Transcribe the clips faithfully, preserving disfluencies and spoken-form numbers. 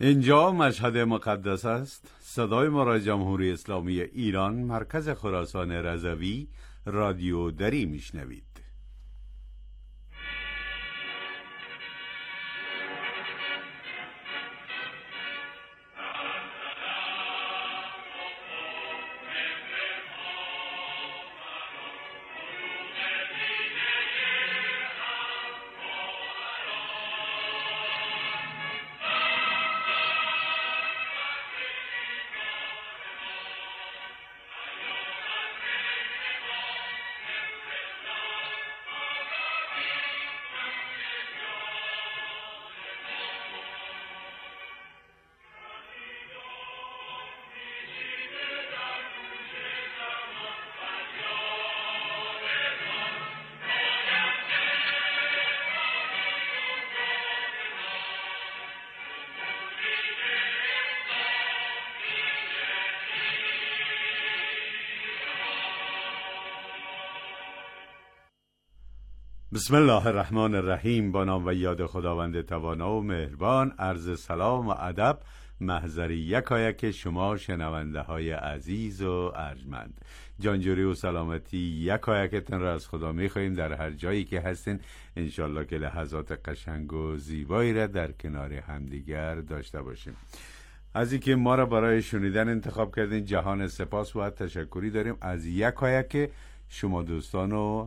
اینجا مشهد مقدس است. صدای ما را جمهوری اسلامی ایران، مرکز خراسان رضوی، رادیو دری میشنوید. بسم الله الرحمن الرحیم. با نام و یاد خداوند توانا و مهربان. عرض سلام و ادب محضر یکایک شما شنونده های عزیز و ارجمند. جانجوری و سلامتی یکایکتون را از خدا میخواییم در هر جایی که هستین. انشالله که لحظات قشنگ و زیبایی را در کنار همدیگر داشته باشیم. از اینکه ما را برای شنیدن انتخاب کردین جهان سپاس و تشکری داریم از یکایک شما دوستان و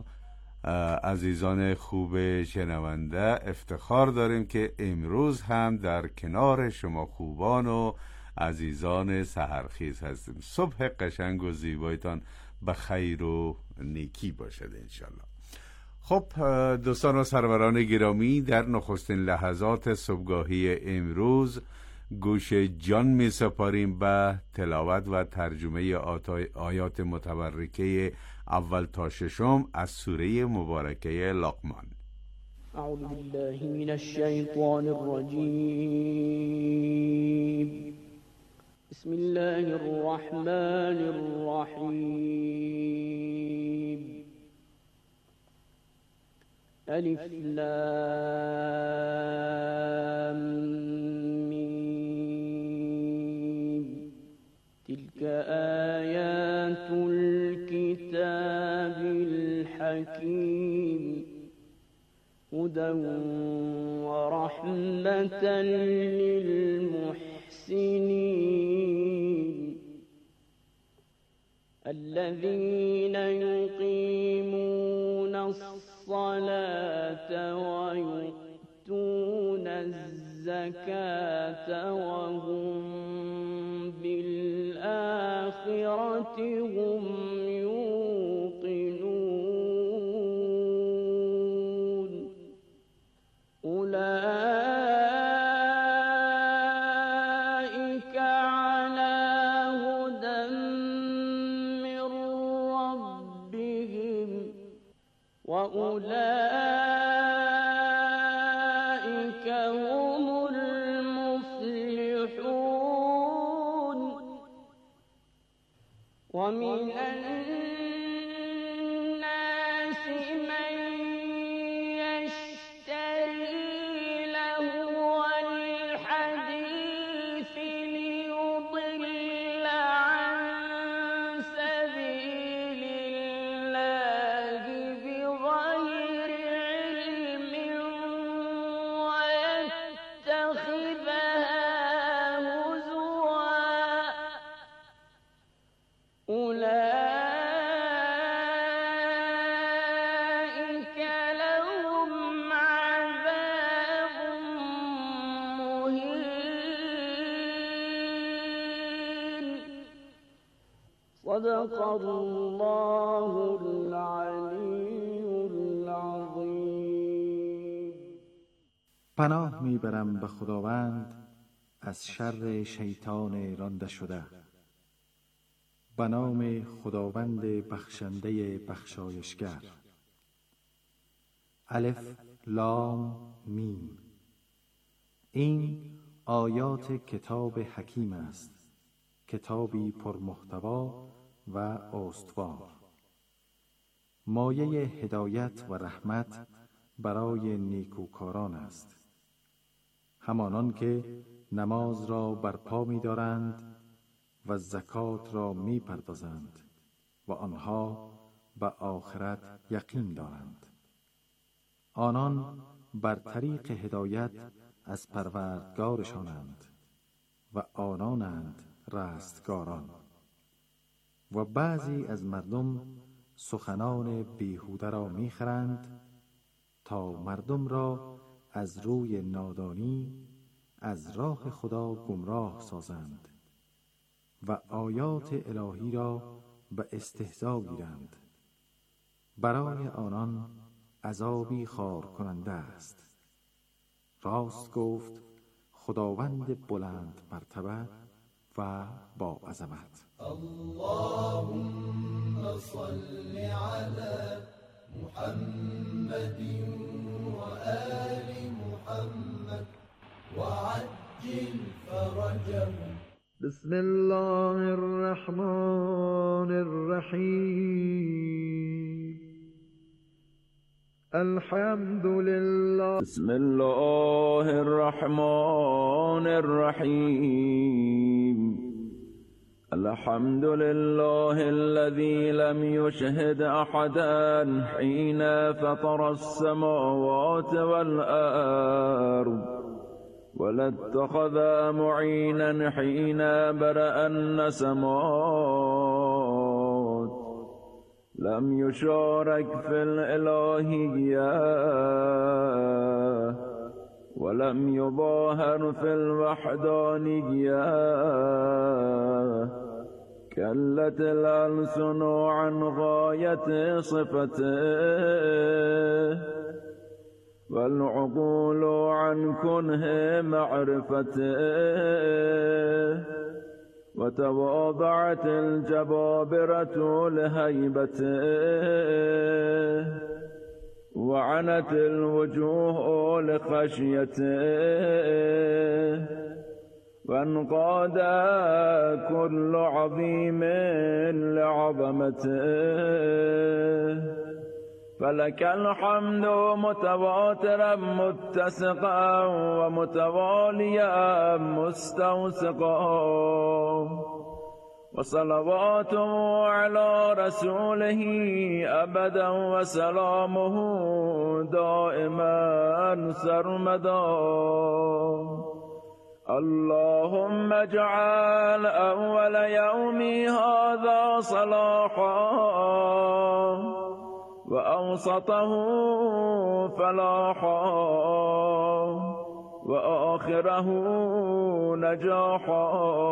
عزیزان خوب شنونده. افتخار داریم که امروز هم در کنار شما خوبان و عزیزان سحرخیز هستیم. صبح قشنگ و زیبایتان به خیر و نیکی باشد انشالله. خب دوستان و سروران گرامی، در نخستین لحظات صبحگاهی امروز گوش جان می سپاریم به تلاوت و ترجمه آیات متبرکه اول تا ششم از سوره مبارکه لقمان. اعوذ بالله من الشیطان الرجیم. بسم الله الرحمن الرحیم. الف لام میم. تلك آیات الكتاب الحکیم هدى ورحمة للمحسنين الذين يقيمون الصلاة ويؤتون الزكاة وهم بالآخرة هم يوقنون أولئك على هدى من ربهم وأولئك هم المفلحون. ومن الناس من يشتري لهو الحديث ليضل عن سبيل الله بغير علم ويتخذها هزوا. أولئك لهم عذاب مهين. صدق الله العلی العظیم. پناه میبرم به خداوند از شر شیطان رانده شده. به نام خداوند بخشنده بخشایشگر. الف لام میم. این آیات کتاب حکیم است، کتابی پرمحتوا و استوار، مایه هدایت و رحمت برای نیکوکاران است، همانان که نماز را برپا می دارند و زکات را می پردازند و آنها به آخرت یقین دارند. آنان بر طریق هدایت از پروردگارشانند و آنانند رستگاران. و بعضی از مردم سخنان بیهوده را میخرند تا مردم را از روی نادانی از راه خدا گمراه سازند و آیات الهی را به استهزا گیرند. برای آنان عذابی خار کننده است. راست گفت خداوند بلند مرتبه و با عظمت. اللهم صل على محمد وآل محمد وعجل فرجهم. بسم الله الرحمن الرحیم. الحمد لله. بسم الله الرحمن الرحیم. الحمد لله الذي لم يشهد أحدا حين فطر السماوات والأرض ولا اتخذ معينا حين برأ النسمات. لم يشارك في الإلهية ولم يظاهر في الوحدانية. كلت الألسن عن غاية صفته والعقول عن كنه معرفته. وتواضعت الجبابرة لهيبته وعنت الوجوه لخشيته. وانقاد كل عظيم لعظمته. فلك الحمد متواترا متسقا ومتواليا مستوسقا. وصلواته على رسوله أبدا وسلامه دائما سرمدا. اللهم اجعل أول يومي هذا صلاحا وأوسطه فلاحا وآخره نجاحا.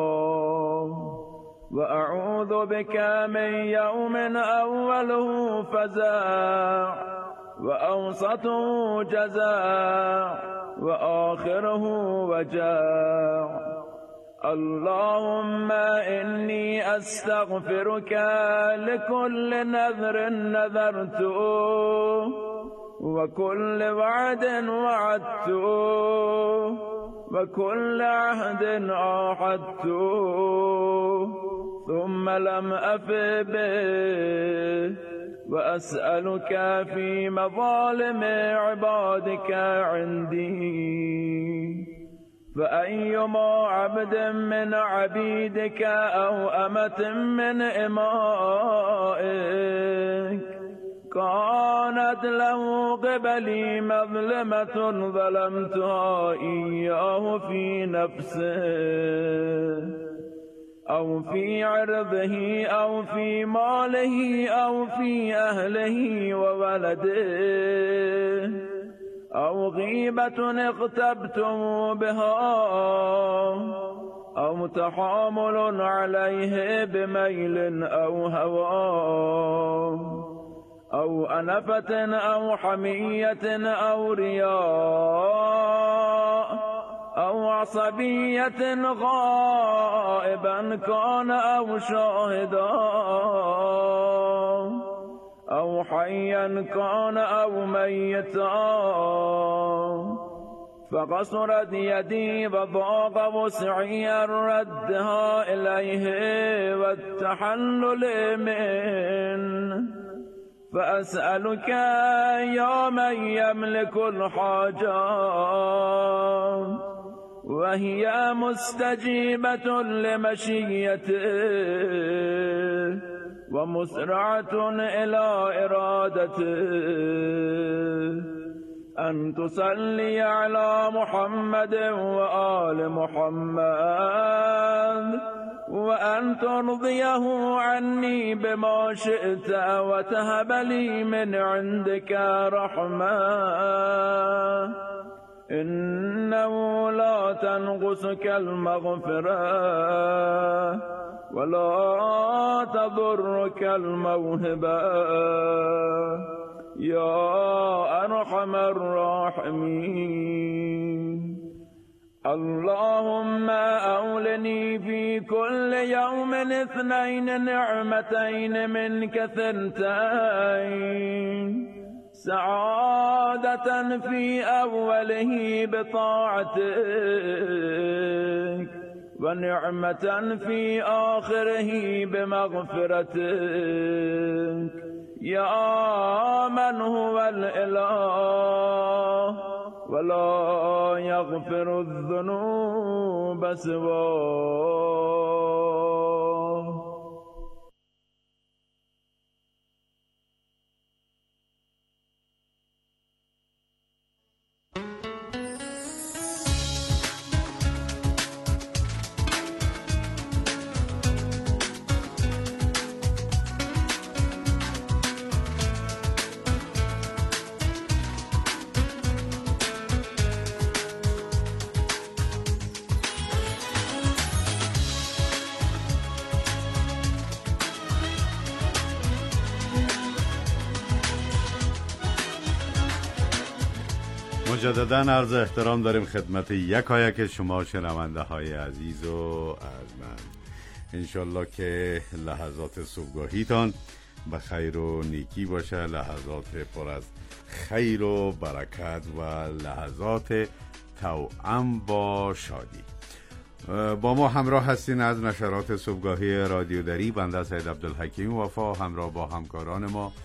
وأعوذ بك من يوم أوله فزاع وأوسطه جزاع وآخره وجاع. اللهم إني أستغفرك لكل نذر نذرته وكل وعد وعدته وكل عهد عاهدته ثم لم أف به. وأسألك في مظالم عبادك عندي. فأيما عبد من عبيدك أو أمة من إمائك كانت له قبلي مظلمة ظلمتها إياه في نفسه أو في عرضه أو في ماله أو في أهله وولده أو غيبة اغتبتم بها أو تحامل عليه بميل أو هوى أو أنفة أو حمية أو رياء أو عصبية غائبا كان أو شاهدا أو حيا كان أو ميتا. فقصرت يدي وضاق وسعي ردها إليه والتحلل منه. فأسألك يا من يملك الحاجات فهي مستجيبة لمشيته ومسرعة إلى إرادته. أن تصلي على محمد وآل محمد وأن ترضيه عني بما شئت وتهب لي من عندك رحمة، إنه لا تنقصك المغفرة ولا تضرك الموهبة يا أرحم الراحمين. اللهم أولني في كل يوم اثنين نعمتين منك ثنتين، سعادة في أوله بطاعتك ونعمة في آخره بمغفرتك يا من هو الإله ولا يغفر الذنوب سواه. مجدداً عرض احترام داریم خدمت یکایک شما شنونده های عزیز و ارجمند. انشالله که لحظات صبحگاهیتان به خیر و نیکی باشه، لحظات پر از خیر و برکت و لحظات توأم با شادی. با ما همراه هستین از نشرات صبحگاهی رادیو دری. بنده سید عبدالحکیم وفا همراه با همکاران ما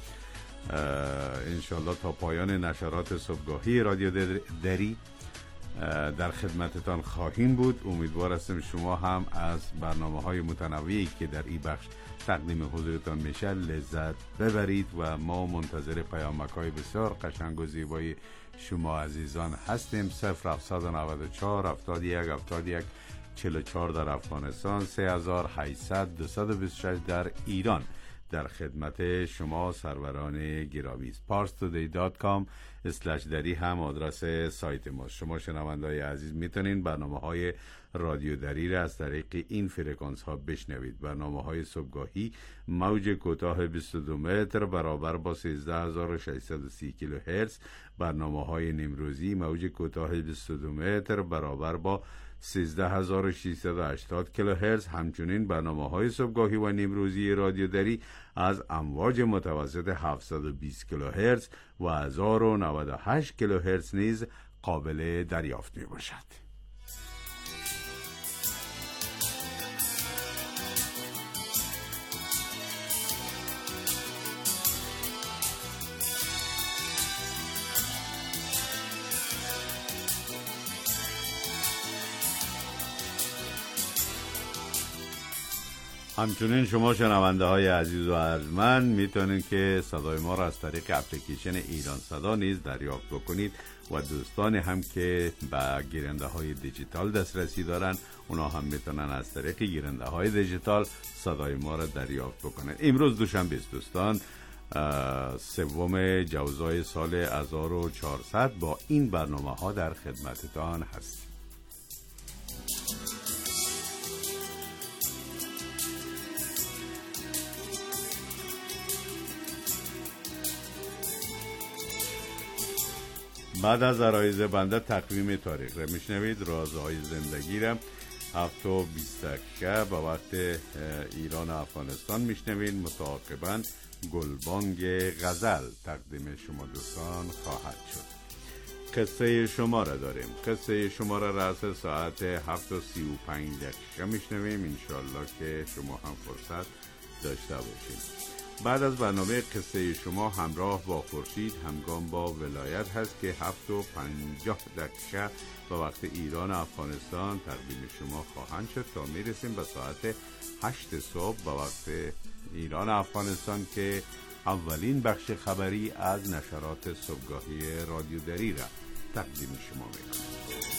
انشالله تا پایان نشرات صبحگاهی رادیو دری در خدمتتان خواهیم بود. امیدوار هستم شما هم از برنامه های متنوعی که در این بخش تقدیم حضورتان میشه لذت ببرید و ما منتظر پیامک های بسیار قشنگ و زیبای شما عزیزان هستیم. صفر هفتصد و نود و چهار هفتاد و یک هفتاد و یک چهل و چهار در افغانستان، سه هزار و هشتصد دویست و بیست و شش در ایران. در خدمت شما سروران گرامی است. پارس تودی دات کام اسلش دری هم آدرس سایت ماست. شما شنونده‌های عزیز میتونین برنامه های رادیو دری را از طریق این فرکانس ها بشنوید. برنامه های صبحگاهی موج کوتاه بیست و دو متر برابر با سیزده هزار و ششصد و سی کیلوهرتز، برنامه های نیمروزی موج کوتاه بیست و دو متر برابر با سیزده هزار و ششصد و هشتاد کیلوهرتز. همچنین برنامه های صبحگاهی و نیمروزی رادیو دری از امواج متوسط هفتصد و بیست کیلوهرتز و هزار و نود و هشت کیلوهرتز نیز قابل دریافت می باشد. همچنین شما شنونده های عزیز و ارجمند میتونید که صدای ما را از طریق اپلیکیشن ایران صدا نیز دریافت بکنید و دوستانی هم که به گیرنده های دیجیتال دسترسی دارن اونا هم میتونن از طریق گیرنده های دیجیتال صدای ما را دریافت بکنند. امروز دوشنبه است دوستان، سوم جوزای سال هزار و چهارصد. با این برنامه ها در خدمتتان هستیم. بعد از عرایض بنده تقویم تاریخ را میشنوید. رازهای زندگی را هفت و بیست دقیقه به وقت ایران و افغانستان میشنوید. متعاقباً گلبانگ غزل تقدیم شما دوستان خواهد شد. قصه شما را داریم. قصه شما را رأس ساعت هفت و سی و پنج دقیقه میشنویم. انشالله که شما هم فرصت داشته باشید. بعد از برنامه قصه شما همراه با خورشید همگام با ولایت هست که هفت و پنجاه دقیقه به وقت ایران و افغانستان تقدیم شما خواهند شد تا میرسیم به ساعت هشت صبح به وقت ایران و افغانستان که اولین بخش خبری از نشرات صبحگاهی رادیو دری را تقدیم شما میکنم.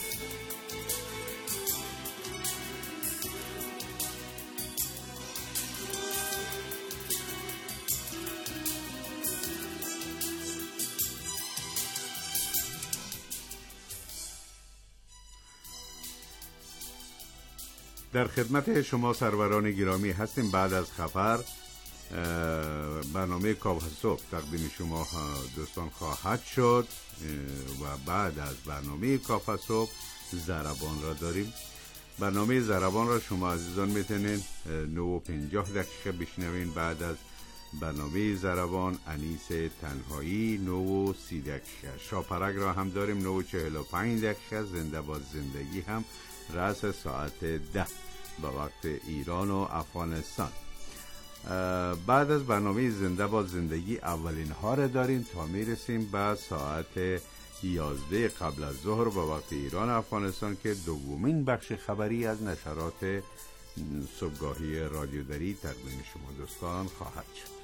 در خدمت شما سروران گرامی هستیم. بعد از خبر برنامه کاوه صبح تقدیم شما دوستان خواهد شد و بعد از برنامه کاوه صبح ضربان را داریم. برنامه ضربان را شما عزیزان میتونین نه و پنجاه دقیقه بشنوین. بعد از برنامه ضربان انیس تنهایی نه و سی دقیقه. شاپرک را هم داریم نه و چهل و پنج دقیقه. زنده با زندگی هم رأس ساعت ده به وقت ایران و افغانستان. بعد از برنامه زنده با زندگی اولین ها را داریم تا میرسیم به ساعت یازده قبل از ظهر به وقت ایران و افغانستان که دومین بخش خبری از نشرات صبحگاهی رادیو دری تقدیم شما دوستان خواهد شد.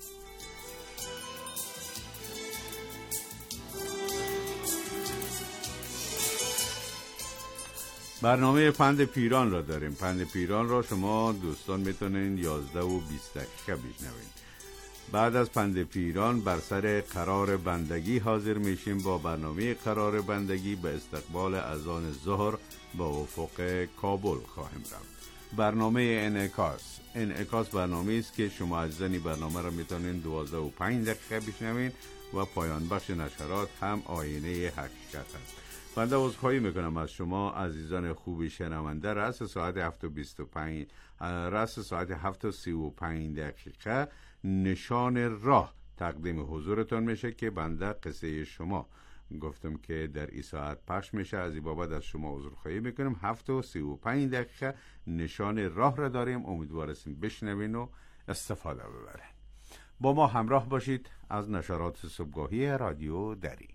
برنامه پند پیران را داریم. پند پیران را شما دوستان میتونین یازده و بیست دقیقه بشنوین. بعد از پند پیران بر سر قرار بندگی حاضر میشیم با برنامه قرار بندگی به استقبال اذان ظهر با افق کابل خواهیم رفت. برنامه انعکاس انعکاس برنامه است که شما عزیزانی برنامه را میتونین دوازده و پنج دقیقه بشنوین و پایان بخش نشرات هم آینه حقیقت است. بنده عذرخواهی میکنم از شما عزیزان خوبی شنونده. رأس ساعت هفت و بیست و پنج رأس ساعت هفت و سی و پنج دقیقه نشان راه تقدیم حضورتان میشه که بنده قصه شما گفتم که در این ساعت پخش میشه. از این بابت از شما عذرخواهی میکنم. هفت و سی و پنج دقیقه نشان راه را داریم. امیدواریم بشنوین و استفاده ببرین. با ما همراه باشید از نشرات صبحگاهی رادیو دری.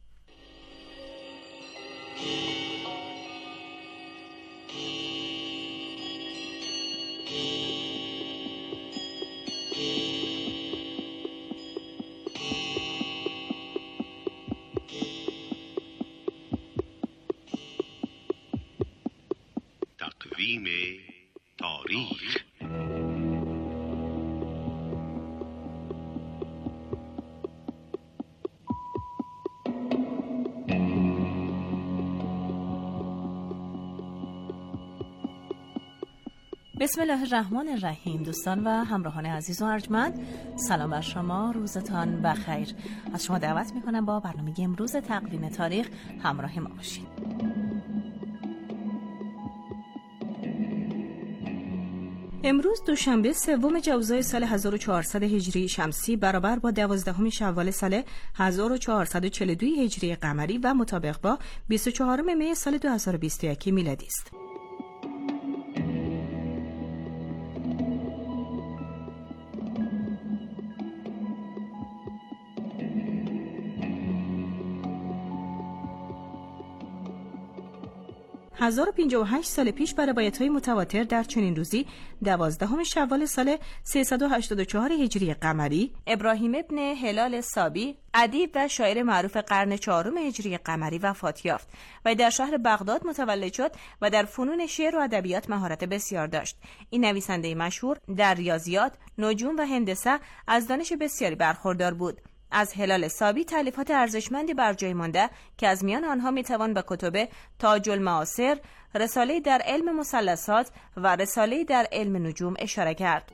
تقویم تاریخ. بسم الله الرحمن الرحیم. دوستان و همراهان عزیز و ارجمند، سلام بر شما، روزتان بخیر. از شما دعوت میکنم با برنامه امروز تقویم تاریخ همراه ما باشید. امروز دوشنبه سوم جوزای سال هزار و چهارصد هجری شمسی برابر با دوازدهم شوال سال هزار و چهارصد و چهل و دو هجری قمری و مطابق با بیست و چهارم می سال دو هزار و بیست و یک میلادی است. هزار و پنجاه و هشت سال پیش بر روایت‌های متواتر در چنین روزی دوازدهم شوال سال سیصد و هشتاد و چهار هجری قمری ابراهیم ابن هلال سابی ادیب و شاعر معروف قرن چهارم هجری قمری وفات یافت و در شهر بغداد متولد شد و در فنون شعر و ادبیات مهارت بسیار داشت. این نویسنده مشهور در ریاضیات، نجوم و هندسه از دانش بسیاری برخوردار بود. از هلال سابی تالیفات ارزشمندی بر جای مانده که از میان آنها میتوان به کتب تاج المعاصر، رساله در علم مثلثات و رساله در علم نجوم اشاره کرد.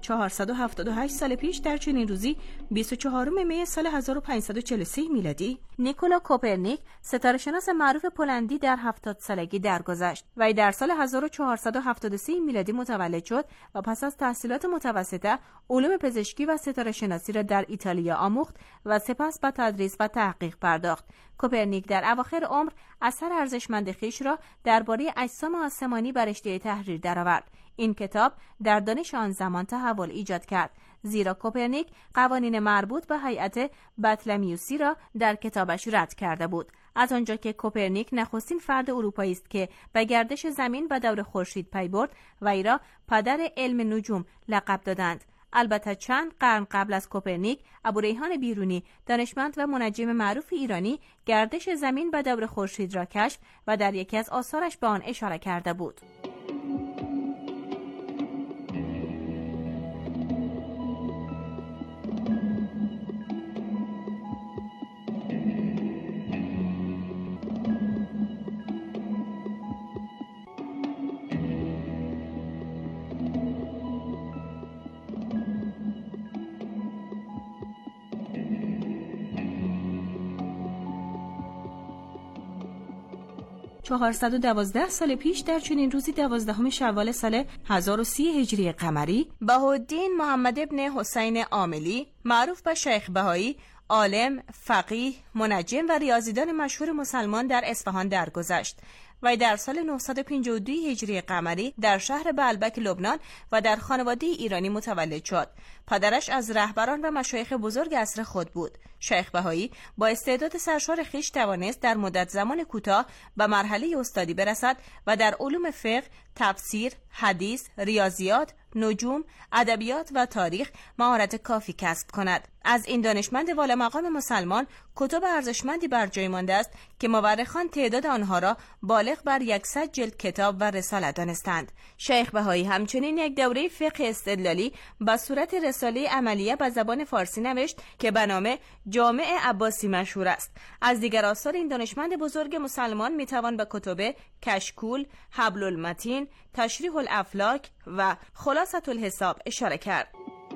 چهارصد و هفتاد و هشت سال پیش در چنین روزی بیست و چهارم می سال هزار و پانصد و چهل و سه میلادی نیکولا کوپرنیک ستاره‌شناس معروف پولندی در هفتاد سالگی درگذشت. وی در سال هزار و چهارصد و هفتاد و سه میلادی متولد شد و پس از تحصیلات متوسطه علوم پزشکی و ستاره‌شناسی را در ایتالیا آموخت و سپس به تدریس و تحقیق پرداخت. کوپرنیک در اواخر عمر اثر ارزشمند خویش را درباره اجسام آسمانی بر رشته تحریر درآورد. این کتاب در دانش آن زمان تحول ایجاد کرد، زیرا کوپرنیک قوانین مربوط به هیئت بطلمیوسی را در کتابش رد کرده بود. از آنجا که کوپرنیک نخستین فرد اروپایی است که به گردش زمین و دور خورشید پی برد، وی را پدر علم نجوم لقب دادند. البته چند قرن قبل از کوپرنیک، ابوریحان بیرونی، دانشمند و منجم معروف ایرانی، گردش زمین و دور خورشید را کشف و در یکی از آثارش به آن اشاره کرده بود. چهارصد و دوازده سال پیش در چنین روزی دوازدهم شوال سال هزار و سی هجری قمری، بهاءالدین محمد ابن حسین عاملی، معروف به شیخ بهایی، عالم، فقیه، منجم و ریاضیدان مشهور مسلمان در اصفهان درگذشت. و در سال نهصد و پنجاه و دو هجری قمری در شهر بعلبک لبنان و در خانواده ایرانی متولد شد. پدرش از رهبران و مشایخ بزرگ عصر خود بود. شیخ بهایی با استعداد سرشار خویش توانست در مدت زمان کوتاه به مرحله استادی برسد و در علوم فقه، تفسیر، حدیث، ریاضیات، نجوم، ادبیات و تاریخ مهارت کافی کسب کند. از این دانشمند والا مقام مسلمان کتب ارزشمندی بر جای مانده است که مورخان تعداد آنها را بالغ بر صد جلد کتاب و رساله دانستند. شیخ بهایی همچنین یک دوره فقه استدلالی به صورت رساله عملیه به زبان فارسی نوشت که به نام جامع عباسی مشهور است. از دیگر آثار این دانشمند بزرگ مسلمان میتوان به کتب کشکول، حبل المتین، تشریح الافلاک و خلاصة الحساب اشاره کرد.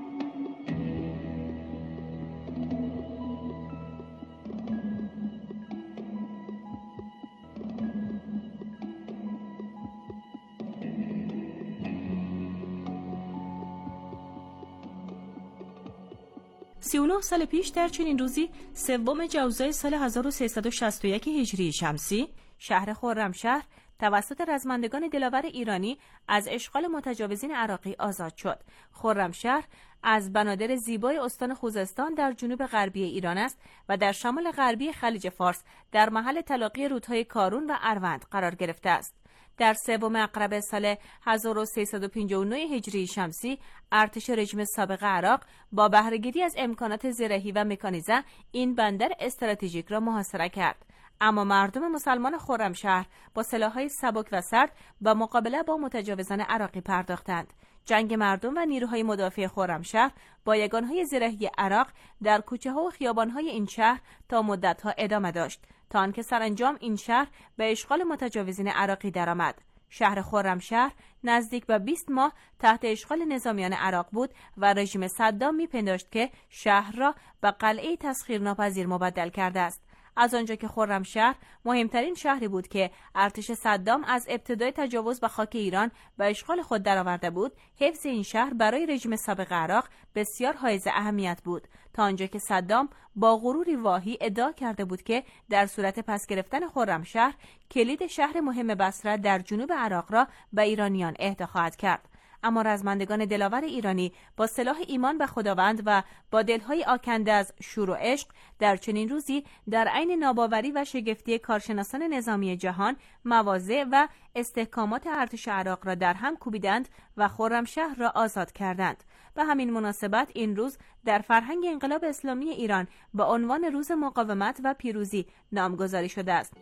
سی و نه سال پیش در چنین روزی سوم جوزای سال هزار و سیصد و شصت و یک هجری شمسی، شهر خرمشهر توسط رزمندگان دلاور ایرانی از اشغال متجاوزین عراقی آزاد شد. خرمشهر از بنادر زیبای استان خوزستان در جنوب غربی ایران است و در شمال غربی خلیج فارس در محل تلاقی رودهای کارون و اروند قرار گرفته است. در سوم اقرب سال هزار و سیصد و پنجاه و نه هجری شمسی، ارتش رژیم سابق عراق با بهره‌گیری از امکانات زرهی و مکانیزه این بندر استراتژیک را محاصره کرد. اما مردم مسلمان خرمشهر با سلاح‌های سبک و سرد به مقابله با متجاوزان عراقی پرداختند. جنگ مردم و نیروهای مدافع خرمشهر با یگانهای زرهی عراق در کوچه‌ها و خیابان‌های این شهر تا مدت‌ها ادامه داشت تا آنکه سرانجام این شهر به اشغال متجاوزین عراقی درآمد. شهر خرمشهر نزدیک به بیست ماه تحت اشغال نظامیان عراق بود و رژیم صدام می‌پنداشت که شهر را به قلعه تسخیرناپذیر مبدل کرده است. از آنجا که خرمشهر مهمترین شهری بود که ارتش صدام از ابتدای تجاوز به خاک ایران به اشغال خود درآورده بود، حفظ این شهر برای رژیم سابق عراق بسیار حائز اهمیت بود، تا آنجا که صدام با غروری واهی ادعا کرده بود که در صورت پس گرفتن خرمشهر کلید شهر مهم بصره در جنوب عراق را به ایرانیان اهدا خواهد کرد. اما رزمندگان دلاور ایرانی با سلاح ایمان به خداوند و با دلهای آکنده از شور و عشق در چنین روزی در عین ناباوری و شگفتی کارشناسان نظامی جهان مواضع و استحکامات ارتش عراق را در هم کوبیدند و خرمشهر را آزاد کردند. به همین مناسبت این روز در فرهنگ انقلاب اسلامی ایران به عنوان روز مقاومت و پیروزی نامگذاری شده است.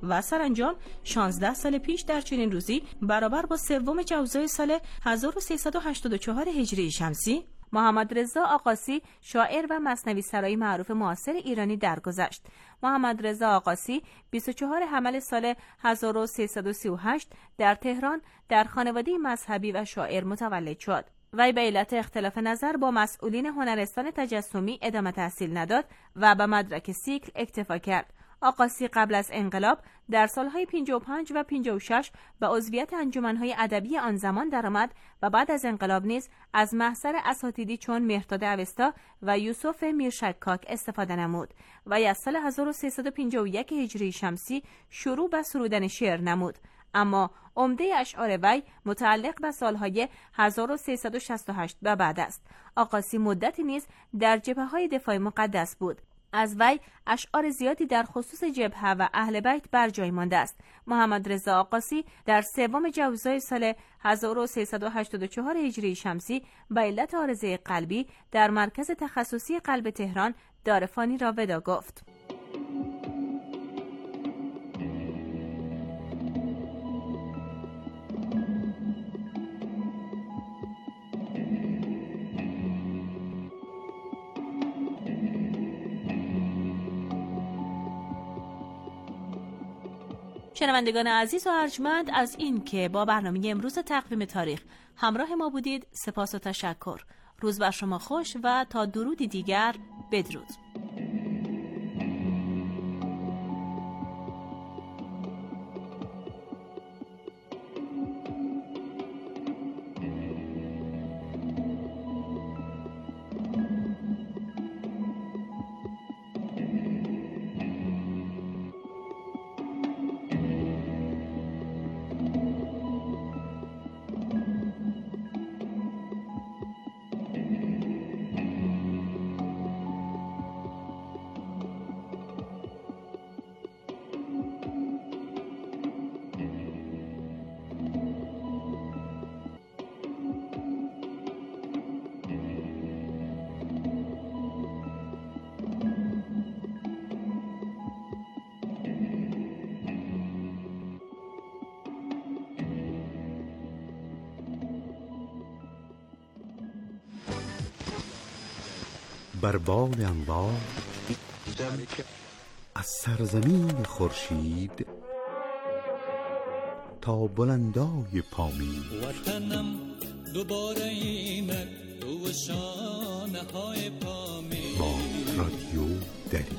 و سرانجام شانزده سال پیش در چنین روزی برابر با سوم جوزای سال هزار و سیصد و هشتاد و چهار هجری شمسی محمد رضا آقاسی شاعر و مثنوی سرای معروف معاصر ایرانی درگذشت. محمد رضا آقاسی بیست و چهارم حمل سال هزار و سیصد و سی و هشت در تهران در خانواده مذهبی و شاعر متولد شد. وی به علت اختلاف نظر با مسئولین هنرستان تجسمی ادامه تحصیل نداد و به مدرک سیکل اکتفا کرد. آقاسی قبل از انقلاب در سالهای پنجاه و پنج و پنجاه و شش به عضویت انجمنهای ادبی آن زمان درآمد و بعد از انقلاب نیز از محضر اساتیدی چون مهرداد اوستا و یوسف میرشکاک استفاده نمود و از سال هزار و سیصد و پنجاه و یک هجری شمسی شروع به سرودن شعر نمود. اما عمده اشعار وی متعلق به سالهای هزار و سیصد و شصت و هشت و بعد است. آقاسی مدتی نیز در جبهه‌های دفاع مقدس بود. از وی اشعار زیادی در خصوص جبهه و اهل بیت بر جای مانده است. محمد رضا آقاسی در سوم جوزای سال هزار و سیصد و هشتاد و چهار هجری شمسی به علت عارضه قلبی در مرکز تخصصی قلب تهران دارفانی را ودا گفت. شنوندگان عزیز و ارجمند، از این که با برنامه امروز تقویم تاریخ همراه ما بودید سپاس و تشکر. روز بر شما خوش و تا درودی دیگر بدرود. بر باد انوار از سرزمین خورشید تا بلندای پامین وطنم دوباره اینک تو شانه های پامین با رادیو دری.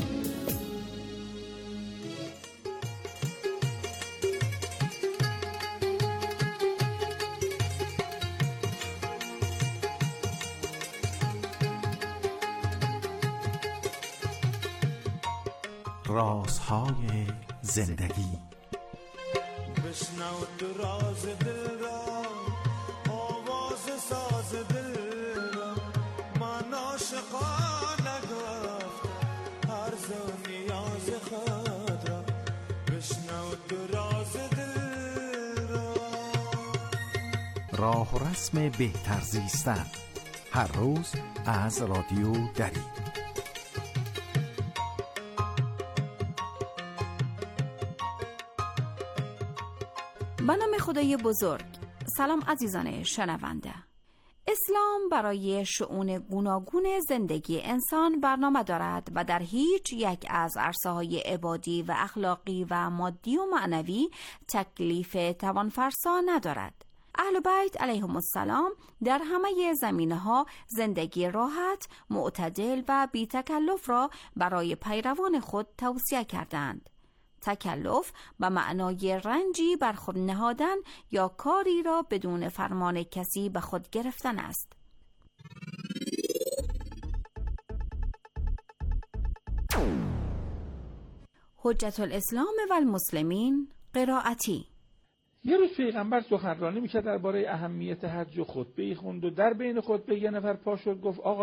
رازهای زندگی. بشنو تو راز دل را، آواز ساز دل را، من عاشقانه گفتم عرض و نیاز خود را. بشنو تو راز دل را. راه و رسم بهتر زیستن، هر روز از رادیو دری. به نام خدای بزرگ. سلام عزیزان شنونده. اسلام برای شؤون گوناگون زندگی انسان برنامه دارد و در هیچ یک از عرصه‌های عبادی و اخلاقی و مادی و معنوی تکلیف توانفرسا ندارد. اهل بیت علیهم السلام در همه زمینه‌ها زندگی راحت، معتدل و بی تکلف را برای پیروان خود توصیه کردند. تکلف به معنای رنجی بر خود نهادن یا کاری را بدون فرمان کسی به خود گرفتن است. حجت الاسلام و المسلمین قرائتی. یه روز پیغمبر سخنرانی میکرد درباره اهمیت حج و خطبه‌ای خوند و در بین خطبه یه نفر پا شد گفت آقا